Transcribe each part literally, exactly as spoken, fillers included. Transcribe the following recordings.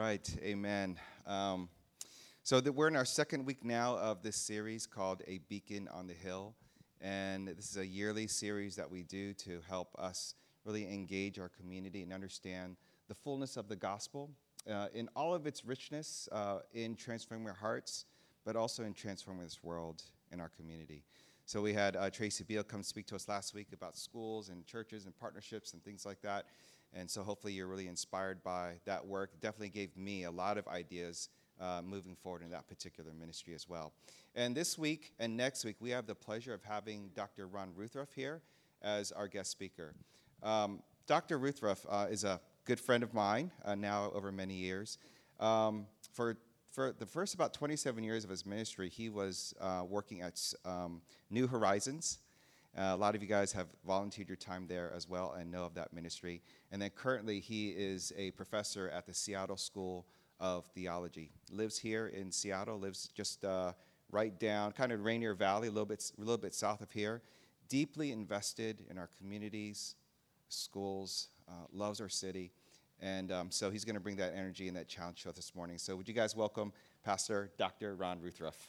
right, amen. Um, so that we're in our second week now of this series called A Beacon on the Hill, and this is a yearly series that we do to help us really engage our community and understand the fullness of the gospel uh, in all of its richness uh, in transforming our hearts, but also in transforming this world and our community. So we had uh, Tracy Beal come speak to us last week about schools and churches and partnerships and things like that. And so hopefully you're really inspired by that work. It definitely gave me a lot of ideas uh, moving forward in that particular ministry as well. And this week and next week, we have the pleasure of having Doctor Ron Ruthruff here as our guest speaker. Um, Doctor Ruthruff uh, is a good friend of mine uh, now over many years. Um, for For the first about twenty-seven years of his ministry, he was uh, working at um, New Horizons. Uh, a lot of you guys have volunteered your time there as well and know of that ministry. And then currently he is a professor at the Seattle School of Theology. Lives here in Seattle, lives just uh, right down, kind of Rainier Valley, a little bit, a little bit south of here. Deeply invested in our communities, schools, uh, loves our city. And um, so he's going to bring that energy and that challenge to us this morning. So would you guys welcome Pastor Doctor Ron Ruthruff.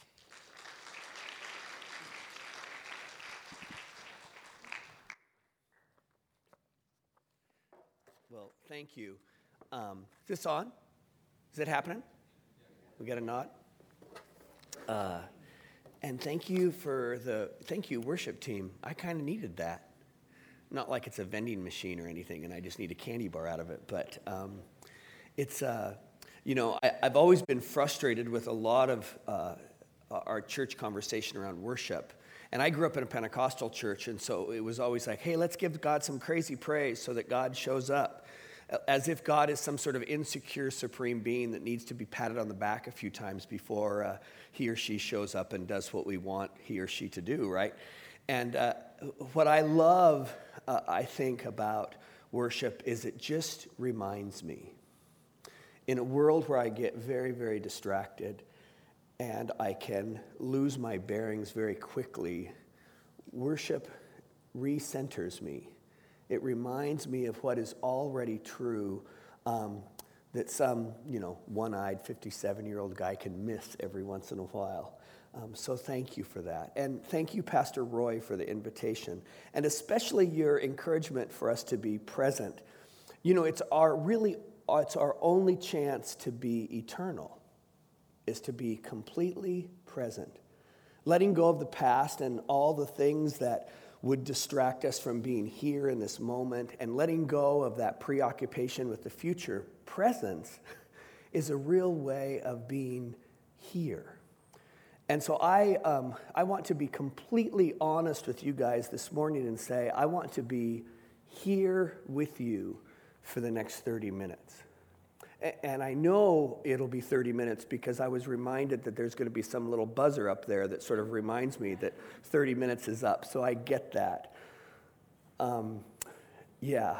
Well, thank you. Um, is this on? Is it happening? We got a nod? Uh, and thank you for the, thank you, worship team. I kind of needed that. Not like it's a vending machine or anything, and I just need a candy bar out of it. But um, it's, uh, you know, I, I've always been frustrated with a lot of uh, our church conversation around worship. And I grew up in a Pentecostal church, and so it was always like, hey, let's give God some crazy praise so that God shows up. As if God is some sort of insecure supreme being that needs to be patted on the back a few times before uh, he or she shows up and does what we want he or she to do, right? And uh, what I love, uh, I think, about worship is it just reminds me, in a world where I get very, very distracted and I can lose my bearings very quickly, worship recenters me. It reminds me of what is already true, um, that some, you know, one-eyed fifty-seven-year-old guy can miss every once in a while. Um, so thank you for that. And thank you, Pastor Roy, for the invitation, and especially your encouragement for us to be present. You know, it's our really, it's our only chance to be eternal, is to be completely present. Letting go of the past and all the things that would distract us from being here in this moment, and letting go of that preoccupation with the future. Presence is a real way of being here. And so I um, I want to be completely honest with you guys this morning and say, I want to be here with you for the next thirty minutes. And I know it'll be thirty minutes because I was reminded that there's going to be some little buzzer up there that sort of reminds me that thirty minutes is up, so I get that. Um, yeah.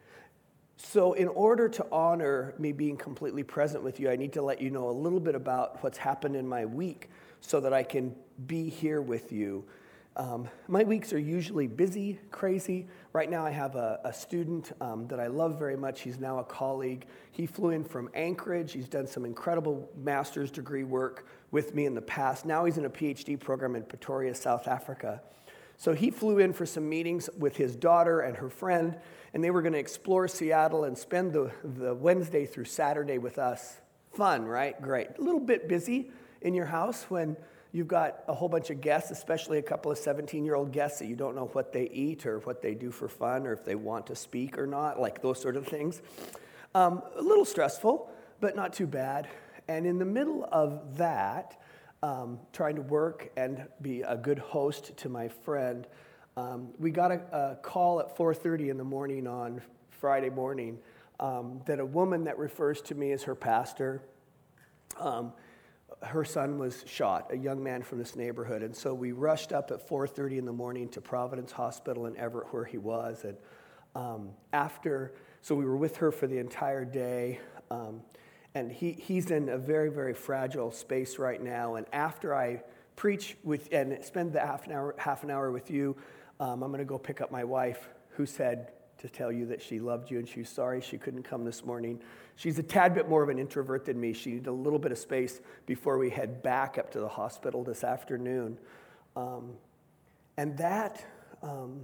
So in order to honor me being completely present with you, I need to let you know a little bit about what's happened in my week so that I can be here with you. Um, my weeks are usually busy, crazy. Right now I have a, a student um, that I love very much. He's now a colleague. He flew in from Anchorage. He's done some incredible master's degree work with me in the past. Now he's in a PhD program in Pretoria, South Africa. So he flew in for some meetings with his daughter and her friend, and they were going to explore Seattle and spend the, the Wednesday through Saturday with us. Fun, right? Great. A little bit busy in your house when you've got a whole bunch of guests, especially a couple of seventeen-year-old guests that you don't know what they eat or what they do for fun or if they want to speak or not, like those sort of things. Um, a little stressful, but not too bad. And in the middle of that, um, trying to work and be a good host to my friend, um, we got a, a call at four thirty in the morning on Friday morning um, that a woman that refers to me as her pastor, um, her son was shot, a young man from this neighborhood. And so we rushed up at four thirty in the morning to Providence Hospital in Everett where he was. And um, after, so we were with her for the entire day. Um, and he, he's in a very, very fragile space right now. And after I preach with and spend the half an hour, half an hour with you, um, I'm going to go pick up my wife who said, to tell you that she loved you and she was sorry she couldn't come this morning. She's a tad bit more of an introvert than me. She needed a little bit of space before we head back up to the hospital this afternoon. Um, and that, um,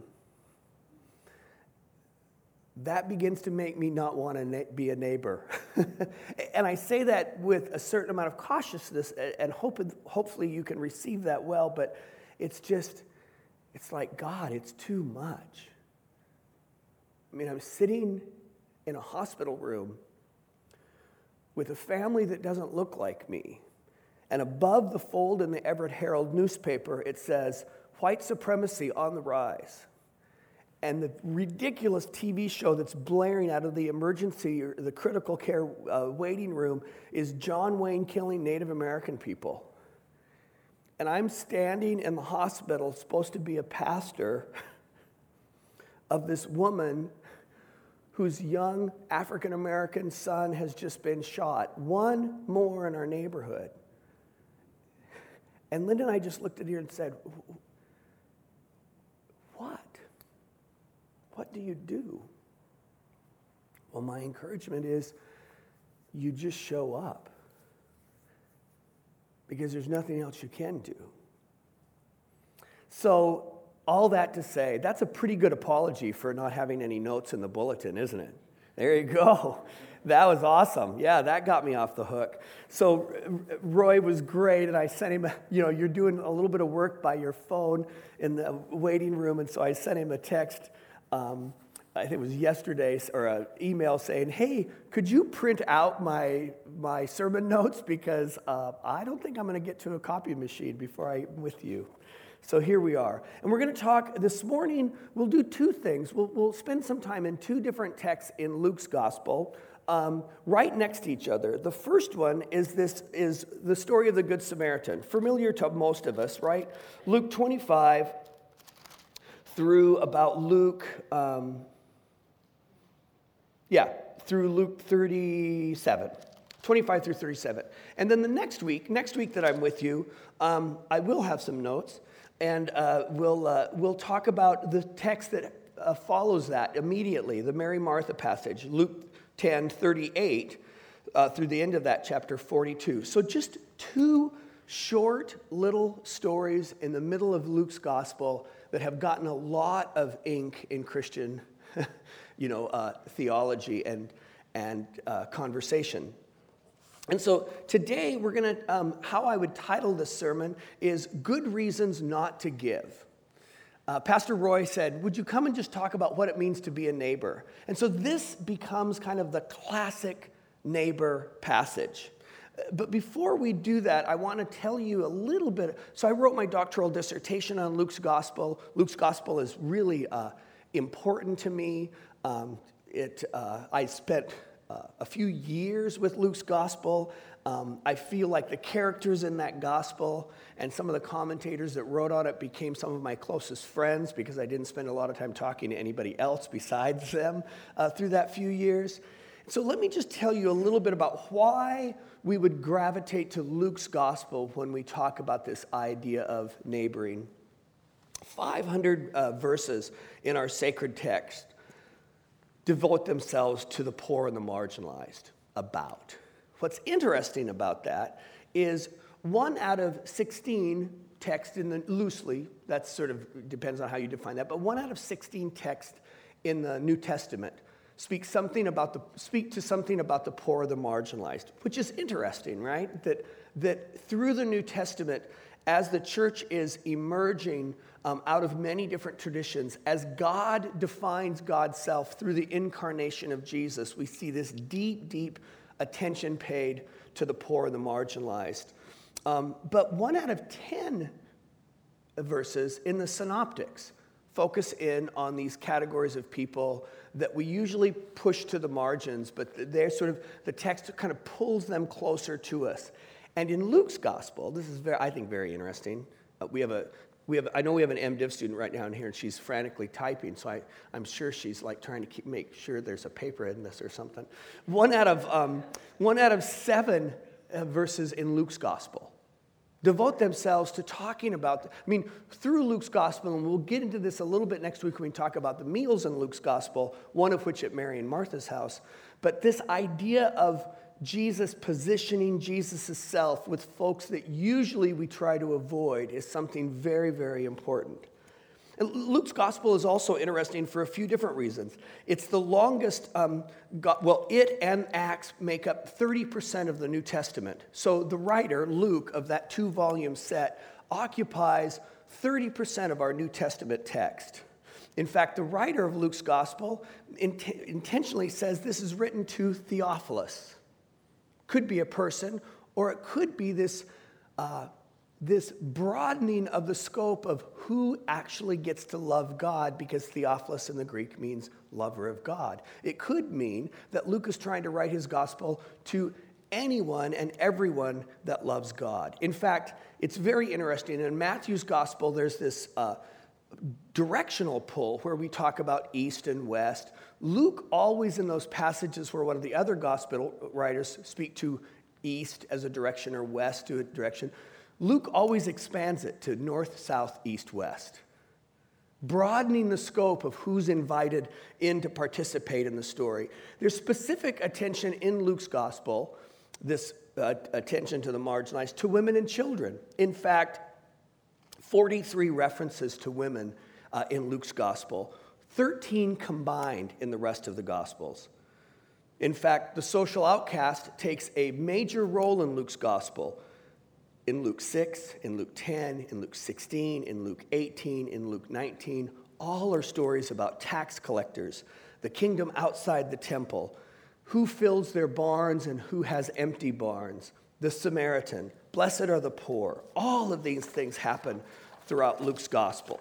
that begins to make me not want to na- be a neighbor. And I say that with a certain amount of cautiousness, and hope, hopefully you can receive that well, but it's just, it's like, God, it's too much. I mean, I'm sitting in a hospital room with a family that doesn't look like me. And above the fold in the Everett Herald newspaper, it says, white supremacy on the rise. And the ridiculous T V show that's blaring out of the emergency or the critical care uh, waiting room is John Wayne killing Native American people. And I'm standing in the hospital, supposed to be a pastor, of this woman whose young African-American son has just been shot. One more in our neighborhood. And Linda and I just looked at her and said, what? What do you do? Well, my encouragement is you just show up. Because there's nothing else you can do. So, all that to say, that's a pretty good apology for not having any notes in the bulletin, isn't it? There you go. That was awesome. Yeah, that got me off the hook. So Roy was great, and I sent him, you know, you're doing a little bit of work by your phone in the waiting room, and so I sent him a text, um, I think it was yesterday, or an email saying, hey, could you print out my my sermon notes? Because uh, I don't think I'm going to get to a copy machine before I'm with you. So here we are. And we're going to talk this morning, we'll do two things. We'll, we'll spend some time in two different texts in Luke's gospel, um, right next to each other. The first one is this is the story of the Good Samaritan, familiar to most of us, right? Luke twenty-five through about Luke, um, yeah, through Luke thirty-seven. twenty-five through thirty-seven. And then the next week, next week that I'm with you, um, I will have some notes. And uh, we'll, uh, we'll talk about the text that uh, follows that immediately, the Mary Martha passage, Luke ten thirty-eight, uh, through the end of that, chapter forty-two. So just two short little stories in the middle of Luke's gospel that have gotten a lot of ink in Christian you know, uh, theology and, and uh, conversation. And so today we're going to, um, how I would title this sermon is Good Reasons Not to Give. Uh, Pastor Roy said, would you come and just talk about what it means to be a neighbor? And so this becomes kind of the classic neighbor passage. But before we do that, I want to tell you a little bit. So I wrote my doctoral dissertation on Luke's gospel. Luke's gospel is really uh, important to me. Um, it, uh, I spent Uh, a few years with Luke's gospel. Um, I feel like the characters in that gospel and some of the commentators that wrote on it became some of my closest friends because I didn't spend a lot of time talking to anybody else besides them uh, through that few years. So let me just tell you a little bit about why we would gravitate to Luke's gospel when we talk about this idea of neighboring. five hundred uh, verses in our sacred text devote themselves to the poor and the marginalized, about. What's interesting about that is one out of sixteen texts in the, loosely, that sort of depends on how you define that, but one out of sixteen texts in the New Testament speak something about the speak to something about the poor or the marginalized, which is interesting, right? That that through the New Testament, as the church is emerging um, out of many different traditions, as God defines God's self through the incarnation of Jesus, we see this deep, deep attention paid to the poor and the marginalized. Um, but one out of ten verses in the Synoptics focus in on these categories of people that we usually push to the margins, but they're sort of, the text kind of pulls them closer to us. And in Luke's gospel, this is very, I think, very interesting. Uh, we have a, we have, I know we have an MDiv student right now in here, and she's frantically typing, so I, I'm sure she's like trying to keep, make sure there's a paper in this or something. One out of, um, one out of seven uh, verses in Luke's gospel devote themselves to talking about, I mean, through Luke's gospel, and we'll get into this a little bit next week when we talk about the meals in Luke's gospel, one of which at Mary and Martha's house. But this idea of Jesus positioning Jesus' self with folks that usually we try to avoid is something very, very important. And Luke's gospel is also interesting for a few different reasons. It's the longest, um, go- well, it and Acts make up thirty percent of the New Testament. So the writer, Luke, of that two-volume set, occupies thirty percent of our New Testament text. In fact, the writer of Luke's gospel int- intentionally says this is written to Theophilus. Could be a person, or it could be this uh, this broadening of the scope of who actually gets to love God, because Theophilus in the Greek means lover of God. It could mean that Luke is trying to write his gospel to anyone and everyone that loves God. In fact, it's very interesting. In Matthew's gospel, there's this uh, directional pull where we talk about east and west. Luke always, in those passages where one of the other gospel writers speak to east as a direction or west to a direction, Luke always expands it to north, south, east, west, broadening the scope of who's invited in to participate in the story. There's specific attention in Luke's gospel, this uh, attention to the marginalized, to women and children. In fact, forty-three references to women uh, in Luke's gospel, thirteen combined in the rest of the gospels. In fact, the social outcast takes a major role in Luke's gospel. In Luke six, in Luke ten, in Luke sixteen, in Luke eighteen, in Luke nineteen, all are stories about tax collectors, the kingdom outside the temple, who fills their barns and who has empty barns, the Samaritan, blessed are the poor. All of these things happen throughout Luke's gospel.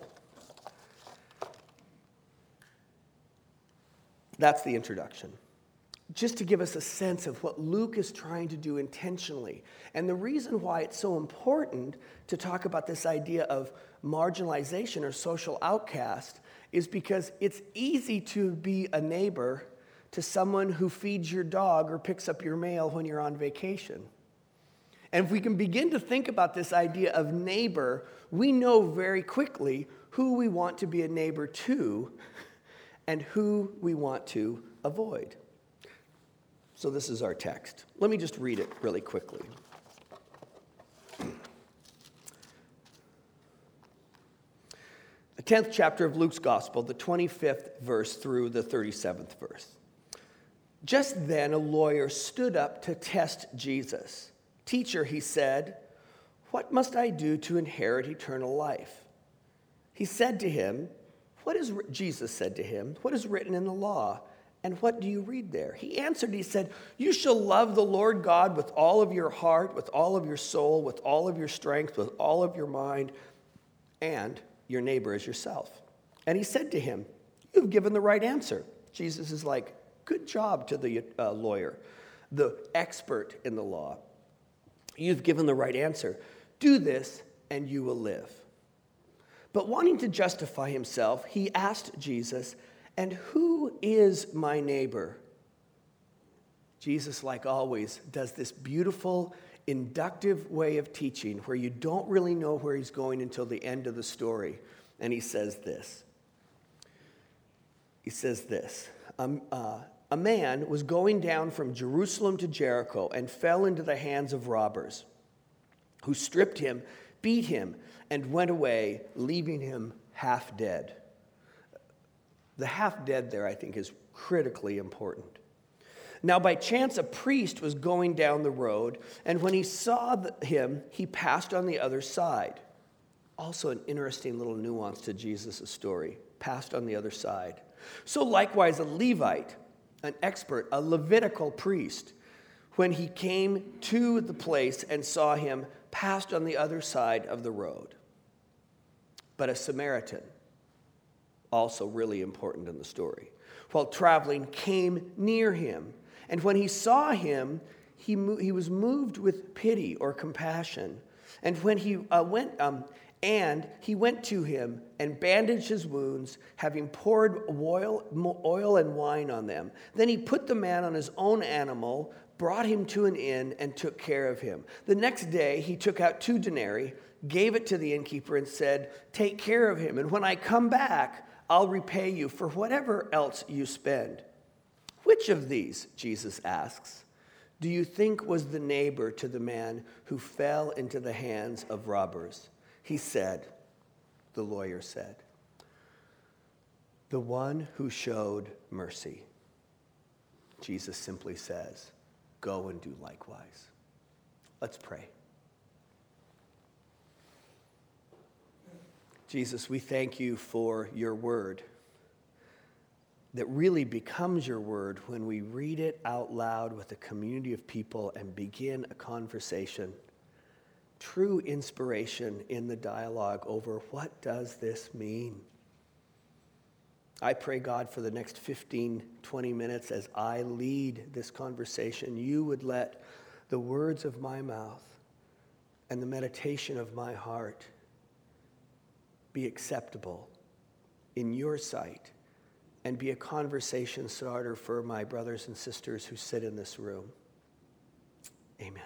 That's the introduction. Just to give us a sense of what Luke is trying to do intentionally. And the reason why it's so important to talk about this idea of marginalization or social outcast is because it's easy to be a neighbor to someone who feeds your dog or picks up your mail when you're on vacation. And if we can begin to think about this idea of neighbor, we know very quickly who we want to be a neighbor to and who we want to avoid. So this is our text. Let me just read it really quickly. The tenth chapter of Luke's Gospel, the twenty-fifth verse through the thirty-seventh verse. Just then a lawyer stood up to test Jesus. "Teacher," he said, "what must I do to inherit eternal life?" He said to him, "What is Jesus said to him, what is written in the law? And what do you read there?" He answered, he said, "You shall love the Lord God with all of your heart, with all of your soul, with all of your strength, with all of your mind, and your neighbor as yourself." And he said to him, "You've given the right answer." Jesus is like, good job to the uh, lawyer, the expert in the law. "You've given the right answer. Do this and you will live." But wanting to justify himself, he asked Jesus, "And who is my neighbor?" Jesus, like always, does this beautiful, inductive way of teaching where you don't really know where he's going until the end of the story. And he says this. He says this. Um, uh, a man was going down from Jerusalem to Jericho and fell into the hands of robbers, who stripped him, beat him, and went away, leaving him half dead. The half dead there, I think, is critically important. Now, by chance, a priest was going down the road, and when he saw him, he passed on the other side. Also, an interesting little nuance to Jesus' story. Passed on the other side. So, likewise, a Levite, an expert, a Levitical priest, when he came to the place and saw him, passed on the other side of the road. But a Samaritan, also really important in the story, while traveling, came near him. And when he saw him, he, mo- he was moved with pity or compassion. And when he uh, went, um, and he went to him and bandaged his wounds, having poured oil, oil and wine on them. Then he put the man on his own animal, brought him to an inn, and took care of him. The next day, he took out two denarii, gave it to the innkeeper, and said, "Take care of him, and when I come back, I'll repay you for whatever else you spend." "Which of these," Jesus asks, "do you think was the neighbor to the man who fell into the hands of robbers?" He said, the lawyer said, "The one who showed mercy." Jesus simply says, "Go and do likewise." Let's pray. Jesus, we thank you for your word that really becomes your word when we read it out loud with a community of people and begin a conversation. True inspiration in the dialogue over what does this mean? I pray, God, for the next fifteen, twenty minutes as I lead this conversation, you would let the words of my mouth and the meditation of my heart be acceptable in your sight and be a conversation starter for my brothers and sisters who sit in this room. Amen.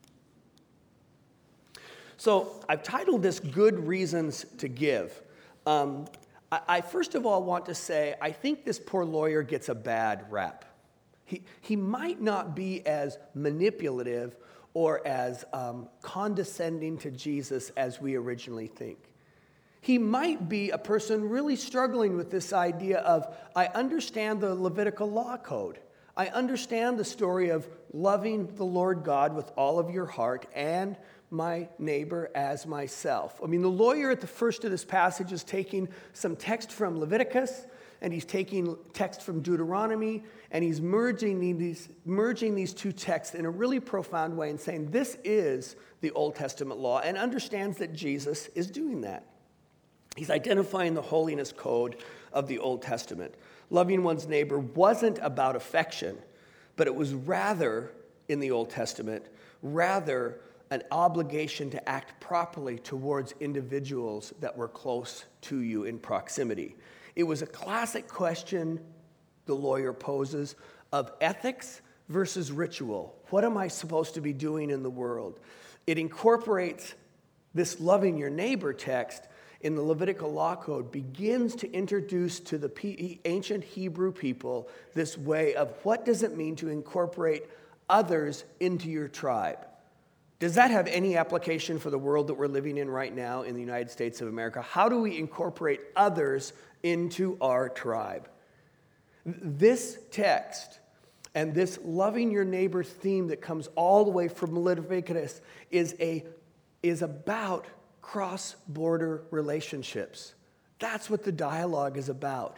So I've titled this Good Reasons to Give. Um, I, I first of all want to say I think this poor lawyer gets a bad rap. He, he might not be as manipulative or as um, condescending to Jesus as we originally think. He might be a person really struggling with this idea of, I understand the Levitical law code. I understand the story of loving the Lord God with all of your heart and my neighbor as myself. I mean, the lawyer at the first of this passage is taking some text from Leviticus, and he's taking text from Deuteronomy, and he's merging these, merging these two texts in a really profound way and saying, this is the Old Testament law, and understands that Jesus is doing that. He's identifying the holiness code of the Old Testament. Loving one's neighbor wasn't about affection, but it was rather, in the Old Testament, rather an obligation to act properly towards individuals that were close to you in proximity. It was a classic question the lawyer poses of ethics versus ritual. What am I supposed to be doing in the world? It incorporates this loving your neighbor text in the Levitical law code, begins to introduce to the P- ancient Hebrew people this way of what does it mean to incorporate others into your tribe. Does that have any application for the world that we're living in right now in the United States of America? How do we incorporate others into our tribe? This text and this loving your neighbor theme that comes all the way from Leviticus is, a, is about cross-border relationships. That's what the dialogue is about.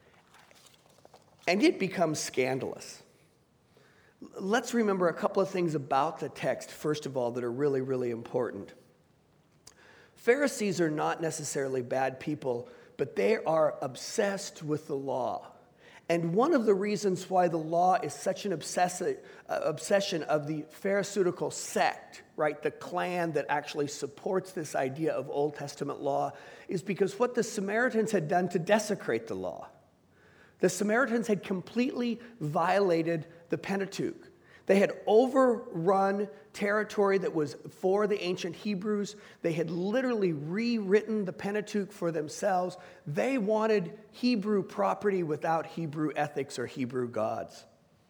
And it becomes scandalous. Let's remember a couple of things about the text, first of all, that are really, really important. Pharisees are not necessarily bad people, but they are obsessed with the law. And one of the reasons why the law is such an obsessi- uh, obsession of the Pharisaical sect, right, the clan that actually supports this idea of Old Testament law, is because what the Samaritans had done to desecrate the law. The Samaritans had completely violated the Pentateuch. They had overrun territory that was for the ancient Hebrews. They had literally rewritten the Pentateuch for themselves. They wanted Hebrew property without Hebrew ethics or Hebrew gods.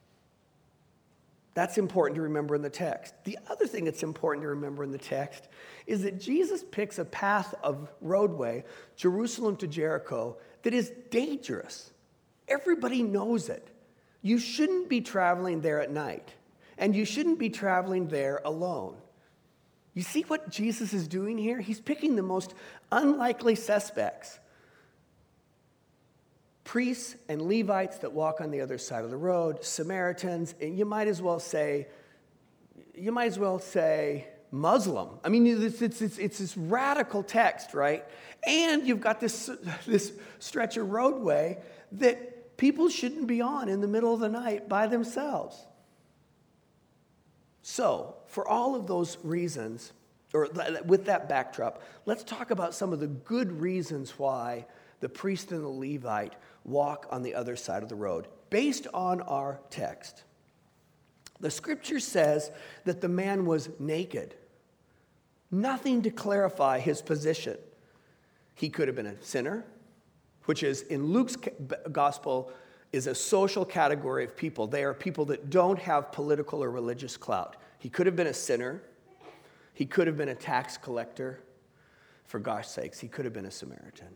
That's important to remember in the text. The other thing that's important to remember in the text is that Jesus picks a path of roadway, Jerusalem to Jericho, that is dangerous. Everybody knows it. You shouldn't be traveling there at night. And you shouldn't be traveling there alone. You see what Jesus is doing here? He's picking the most unlikely suspects. Priests and Levites that walk on the other side of the road, Samaritans, and you might as well say, you might as well say Muslim. I mean, it's, it's, it's, it's this radical text, right? And you've got this, this stretch of roadway that people shouldn't be on in the middle of the night by themselves. So, for all of those reasons, or with that backdrop, let's talk about some of the good reasons why the priest and the Levite walk on the other side of the road, based on our text. The scripture says that the man was naked. Nothing to clarify his position. He could have been a sinner, which is in Luke's gospel is a social category of people. They are people that don't have political or religious clout. He could have been a sinner. He could have been a tax collector. For gosh sakes, he could have been a Samaritan.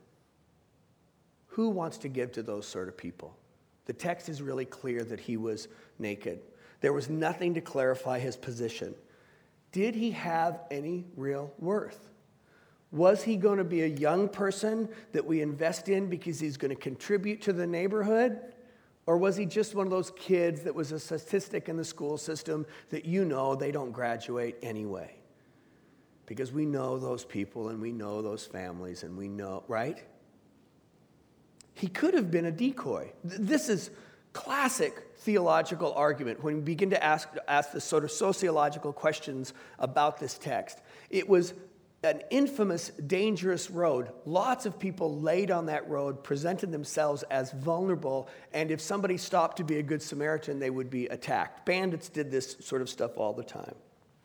Who wants to give to those sort of people? The text is really clear that he was naked. There was nothing to clarify his position. Did he have any real worth? Was he going to be a young person that we invest in because he's going to contribute to the neighborhood? Or was he just one of those kids that was a statistic in the school system that you know they don't graduate anyway? Because we know those people and we know those families and we know, right? He could have been a decoy. This is classic theological argument when we begin to ask, ask the sort of sociological questions about this text. It was an infamous, dangerous road. Lots of people laid on that road, presented themselves as vulnerable, and if somebody stopped to be a good Samaritan, they would be attacked. Bandits did this sort of stuff all the time.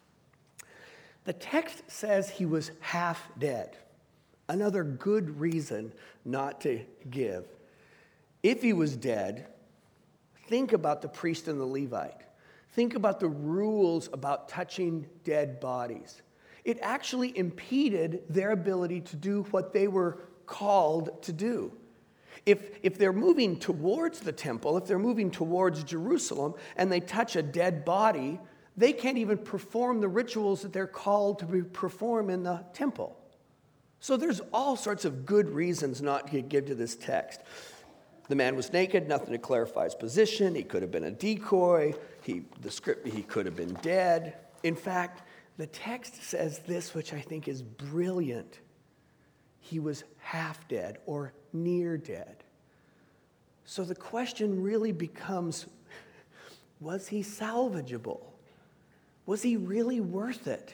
The text says he was half dead. Another good reason not to give. If he was dead, think about the priest and the Levite. Think about the rules about touching dead bodies. It actually impeded their ability to do what they were called to do. If, if they're moving towards the temple, if they're moving towards Jerusalem, and they touch a dead body, they can't even perform the rituals that they're called to be, perform in the temple. So there's all sorts of good reasons not to give to this text. The man was naked, nothing to clarify his position. He could have been a decoy. He, the script, he could have been dead. In fact, the text says this, which I think is brilliant. He was half dead or near dead. So the question really becomes, was he salvageable? Was he really worth it?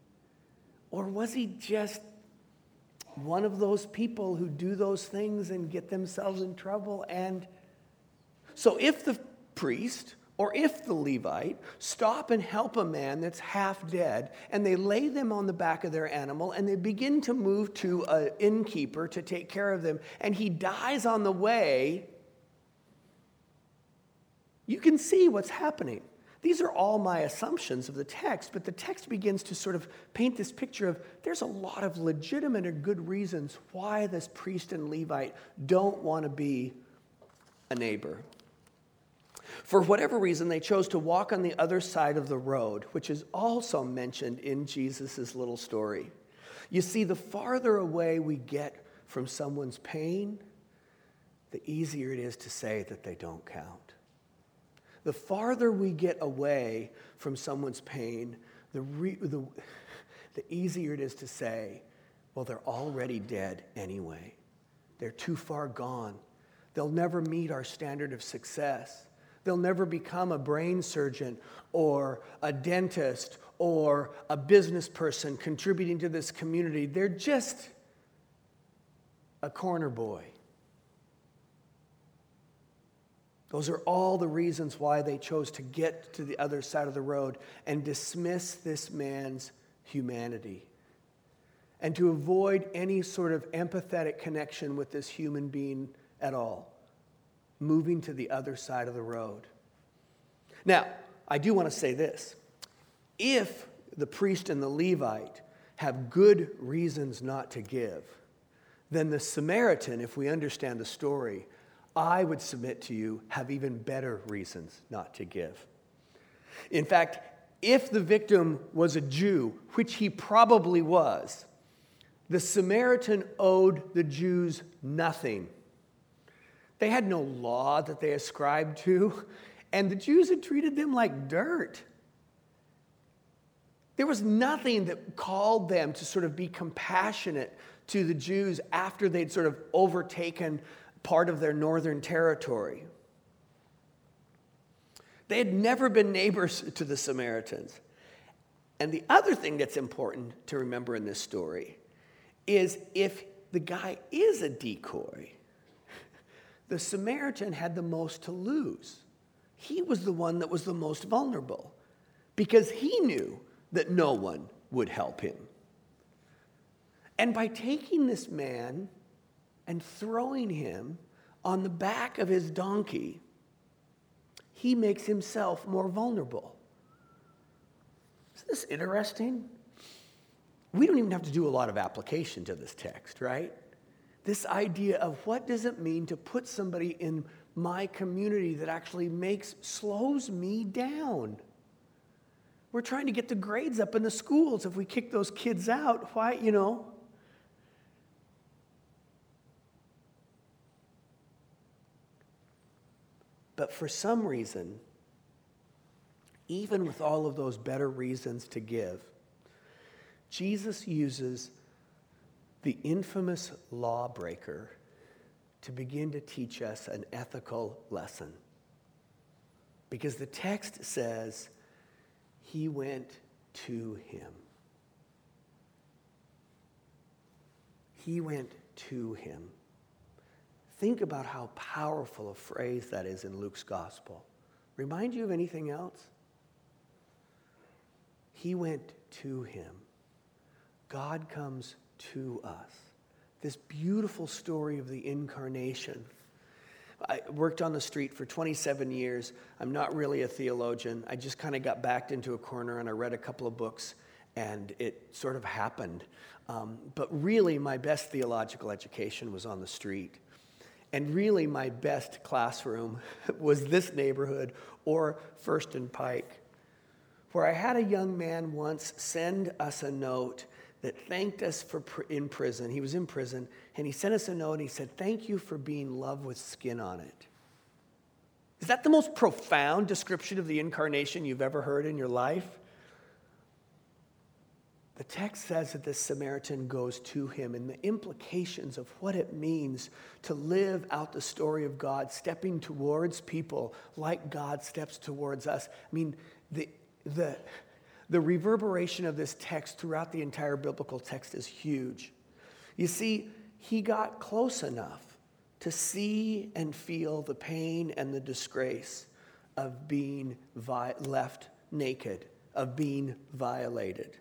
Or was he just one of those people who do those things and get themselves in trouble? And so if the priest or if the Levite stop and help a man that's half dead, and they lay them on the back of their animal, and they begin to move to an innkeeper to take care of them, and he dies on the way, you can see what's happening. These are all my assumptions of the text, but the text begins to sort of paint this picture of there's a lot of legitimate and good reasons why this priest and Levite don't want to be a neighbor. For whatever reason, they chose to walk on the other side of the road, which is also mentioned in Jesus' little story. You see, the farther away we get from someone's pain, the easier it is to say that they don't count. The farther we get away from someone's pain, the, re- the, the easier it is to say, well, they're already dead anyway. They're too far gone. They'll never meet our standard of success. They'll never become a brain surgeon or a dentist or a business person contributing to this community. They're just a corner boy. Those are all the reasons why they chose to get to the other side of the road and dismiss this man's humanity and to avoid any sort of empathetic connection with this human being at all. Moving to the other side of the road. Now, I do want to say this. If the priest and the Levite have good reasons not to give, then the Samaritan, if we understand the story, I would submit to you, have even better reasons not to give. In fact, if the victim was a Jew, which he probably was, the Samaritan owed the Jews nothing. They had no law that they ascribed to, and the Jews had treated them like dirt. There was nothing that called them to sort of be compassionate to the Jews after they'd sort of overtaken part of their northern territory. They had never been neighbors to the Samaritans. And the other thing that's important to remember in this story is if the guy is a decoy, the Samaritan had the most to lose. He was the one that was the most vulnerable. because he knew that no one would help him. And by taking this man and throwing him on the back of his donkey, he makes himself more vulnerable. Isn't this interesting? We don't even have to do a lot of application to this text, right? This idea of what does it mean to put somebody in my community that actually makes, slows me down. We're trying to get the grades up in the schools. If we kick those kids out, why, you know? But for some reason, even with all of those better reasons to give, Jesus uses the infamous lawbreaker to begin to teach us an ethical lesson. Because the text says, he went to him. He went to him. Think about how powerful a phrase that is in Luke's gospel. Remind you of anything else? He went to him. God comes to us. This beautiful story of the incarnation. I worked on the street for twenty-seven years. I'm not really a theologian. I just kind of got backed into a corner and I read a couple of books and it sort of happened. Um, but really my best theological education was on the street. And really my best classroom was this neighborhood or First and Pike, where I had a young man once send us a note that thanked us for pr- in prison. He was in prison, and he sent us a note, and he said, thank you for being love with skin on it. Is that the most profound description of the incarnation you've ever heard in your life? The text says that this Samaritan goes to him, and the implications of what it means to live out the story of God, stepping towards people like God steps towards us. I mean, the the the reverberation of this text throughout the entire biblical text is huge. You see, he got close enough to see and feel the pain and the disgrace of being vi- left naked, of being violated.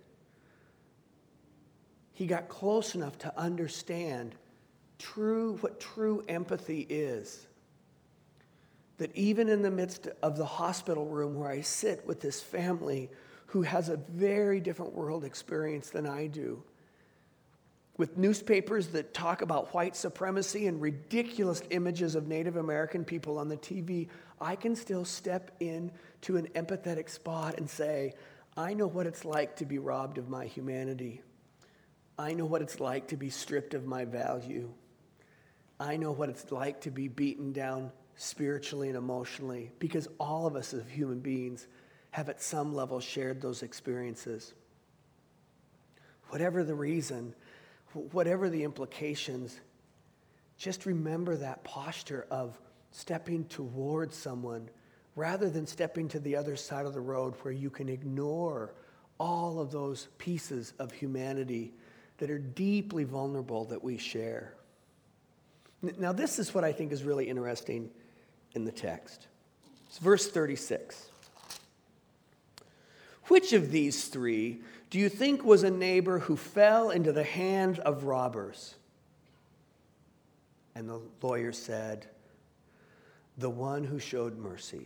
He got close enough to understand true what true empathy is. That even in the midst of the hospital room where I sit with this family who has a very different world experience than I do, with newspapers that talk about white supremacy and ridiculous images of Native American people on the T V, I can still step into an empathetic spot and say, I know what it's like to be robbed of my humanity. I know what it's like to be stripped of my value. I know what it's like to be beaten down spiritually and emotionally, because all of us as human beings have at some level shared those experiences. Whatever the reason, whatever the implications, just remember that posture of stepping towards someone rather than stepping to the other side of the road where you can ignore all of those pieces of humanity that are deeply vulnerable that we share. Now, this is what I think is really interesting in the text. It's verse thirty-six. Which of these three do you think was a neighbor who fell into the hands of robbers? And the lawyer said, the one who showed mercy.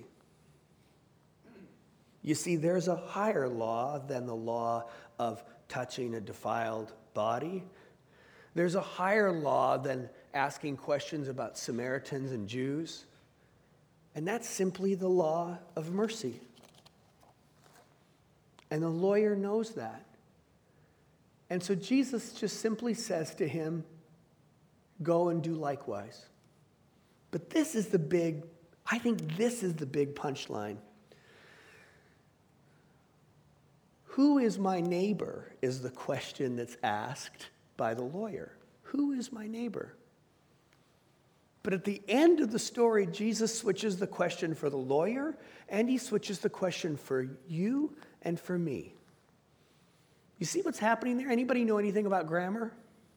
You see, there's a higher law than the law of touching a defiled body. There's a higher law than asking questions about Samaritans and Jews. And that's simply the law of mercy. And the lawyer knows that. And so Jesus just simply says to him, go and do likewise. But this is the big, I think this is the big punchline. Who is my neighbor is the question that's asked by the lawyer. Who is my neighbor? But at the end of the story, Jesus switches the question for the lawyer, and he switches the question for you and for me. You see what's happening there? Anybody know anything about grammar?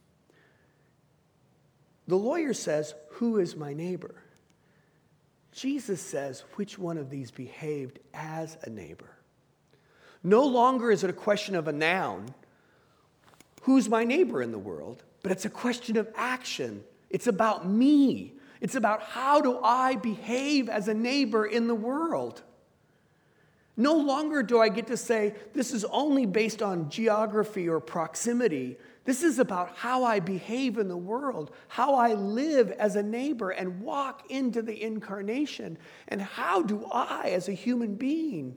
The lawyer says, who is my neighbor? Jesus says, which one of these behaved as a neighbor? No longer is it a question of a noun, who's my neighbor in the world, but it's a question of action. It's about me. It's about how do I behave as a neighbor in the world. No longer do I get to say this is only based on geography or proximity. This is about how I behave in the world, how I live as a neighbor and walk into the incarnation, and how do I, as a human being,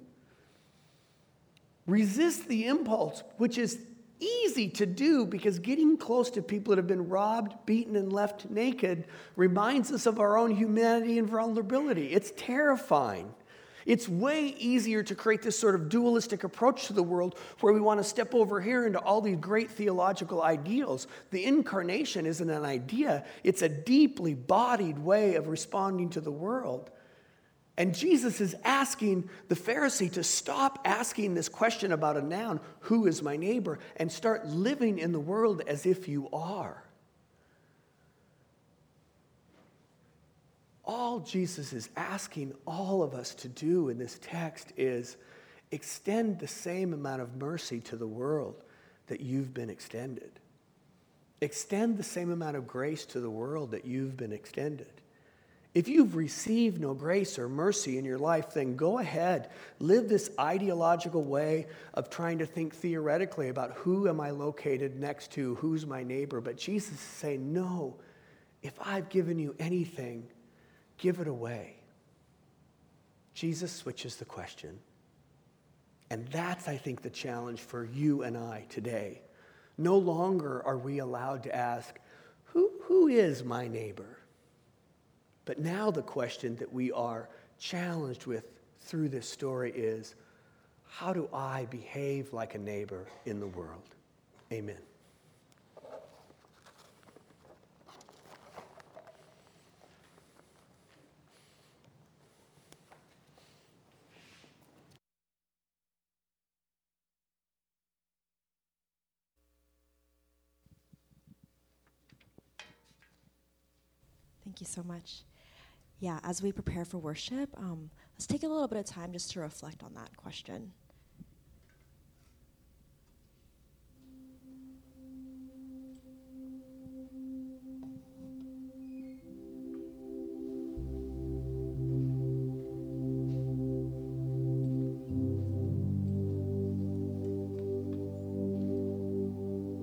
resist the impulse, which is easy to do because getting close to people that have been robbed, beaten, and left naked reminds us of our own humanity and vulnerability. It's terrifying. It's way easier to create this sort of dualistic approach to the world where we want to step over here into all these great theological ideals. The incarnation isn't an idea. It's a deeply bodied way of responding to the world. And Jesus is asking the Pharisee to stop asking this question about a noun, who is my neighbor, and start living in the world as if you are. All Jesus is asking all of us to do in this text is extend the same amount of mercy to the world that you've been extended. Extend the same amount of grace to the world that you've been extended. If you've received no grace or mercy in your life, then go ahead, live this ideological way of trying to think theoretically about who am I located next to, who's my neighbor. But Jesus is saying, no, if I've given you anything, give it away. Jesus switches the question. And that's, I think, the challenge for you and I today. No longer are we allowed to ask, who, who is my neighbor? But now the question that we are challenged with through this story is, how do I behave like a neighbor in the world? Amen. Thank you so much. Yeah, as we prepare for worship, um, let's take a little bit of time just to reflect on that question.